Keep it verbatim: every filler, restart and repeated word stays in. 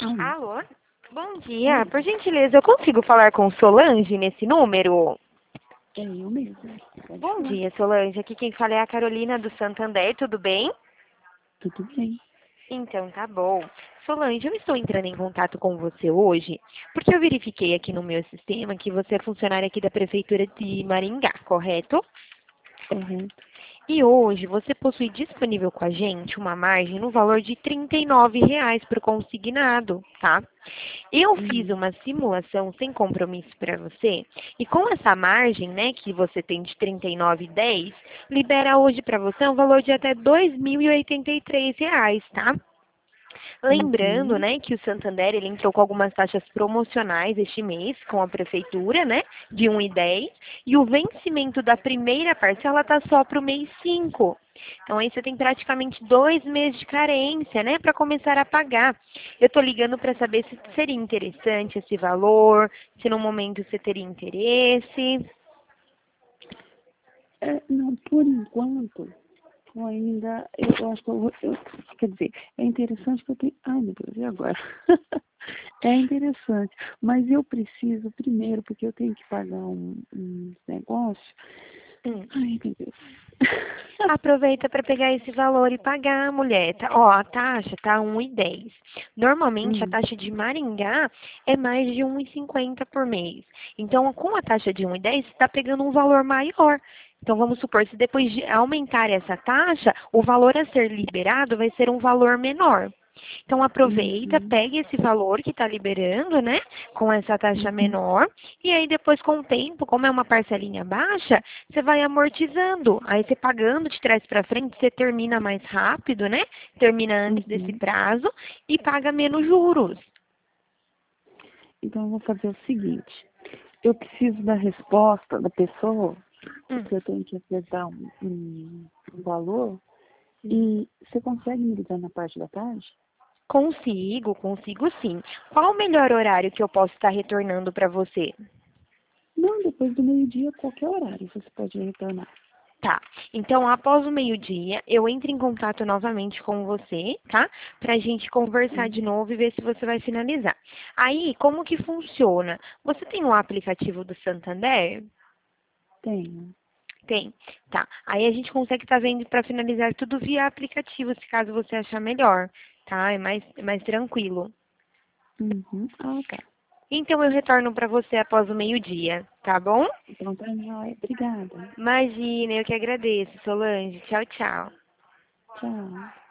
Alô? Alô? Bom dia. Oi, Por gentileza, eu consigo falar com Solange nesse número? é eu mesmo. Pode Bom falar. dia, Solange. Aqui quem fala é a Carolina do Santander, tudo bem? Tudo bem. Então, tá bom. Solange, eu estou entrando em contato com você hoje porque eu verifiquei aqui no meu sistema que você é funcionária aqui da Prefeitura de Maringá, correto? Correto. E hoje você possui disponível com a gente uma margem no valor de trinta e nove reais por consignado, tá? Eu fiz Uhum. uma simulação sem compromisso para você e com essa margem, né, que você tem de trinta e nove e dez, libera hoje para você um valor de até dois mil e oitenta e três reais, tá? Lembrando, Uhum. né, que o Santander ele entrou com algumas taxas promocionais este mês com a prefeitura, né, de um e dez, e o vencimento da primeira parcela tá só para o mês cinco. Então aí você tem praticamente dois meses de carência, né, para começar a pagar. Eu tô ligando para saber se seria interessante esse valor, se no momento você teria interesse. É, não, por enquanto, eu ainda, eu, eu acho que eu, vou- eu, quer dizer, é interessante que eu tenho, ai meu Deus, e agora? É interessante, mas eu preciso primeiro, porque eu tenho que pagar um, um negócio, Hum. ai meu Deus. Aproveita para pegar esse valor e pagar, mulher. Tá- Ó, a taxa tá um e dez. Normalmente a Hum, taxa de Maringá é mais de um e cinquenta por mês. Então, com a taxa de um e dez, você está pegando um valor maior. Então, vamos supor, se depois de aumentar essa taxa, o valor a ser liberado vai ser um valor menor. Então aproveita, uhum, pegue esse valor que está liberando, né, com essa taxa uhum. menor, e aí depois com o tempo, como é uma parcelinha baixa, você vai amortizando. Aí você pagando de trás para frente, você termina mais rápido, né? Termina antes desse Uhum. prazo e paga menos juros. Então eu vou fazer o seguinte, eu preciso da resposta da pessoa, Hum. porque eu tenho que acertar um, um, um valor, Hum. e você consegue me ligar na parte da tarde? Consigo, consigo sim. Qual o melhor horário que eu posso estar retornando para você? Não, depois do meio-dia, qualquer horário você pode retornar. Tá. Então, após o meio-dia, eu entro em contato novamente com você, tá? Pra gente conversar Hum, de novo e ver se você vai finalizar. Aí, como que funciona? Você tem um aplicativo do Santander? tenho. Tem. Tá. Aí a gente consegue estar vendo para finalizar tudo via aplicativo, se caso você achar melhor, tá? É mais, é mais tranquilo. Uhum. Ah, tá. Então, eu retorno para você após o meio-dia, tá bom? Então tá jóia. Obrigada. Imagina, eu que agradeço, Solange. Tchau, tchau. Tchau.